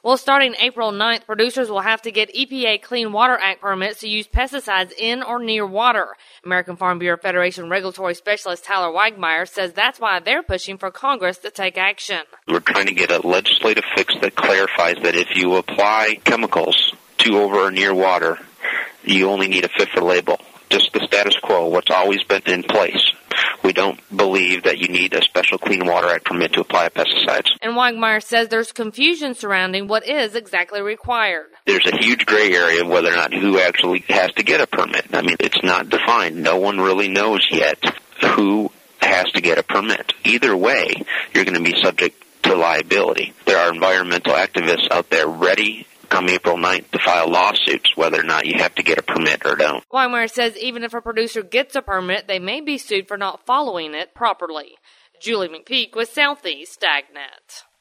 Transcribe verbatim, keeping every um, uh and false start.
Well, starting April ninth, producers will have to get E P A Clean Water Act permits to use pesticides in or near water. American Farm Bureau Federation regulatory specialist Tyler Weigmeyer says that's why they're pushing for Congress to take action. We're trying to get a legislative fix that clarifies that if you apply chemicals to over or near water, you only need a F I F R label. Just the status quo, what's always been in place. We don't believe that you need a special Clean Water Act permit to apply pesticides. And Weigmeyer says there's confusion surrounding what is exactly required. There's a huge gray area of whether or not who actually has to get a permit. I mean, it's not defined. No one really knows yet who has to get a permit. Either way, you're going to be subject to liability. There are environmental activists out there ready come April ninth to file lawsuits whether or not you have to get a permit or don't. Weigmeyer says even if a producer gets a permit, they may be sued for not following it properly. Julie McPeak with Southeast AgNet.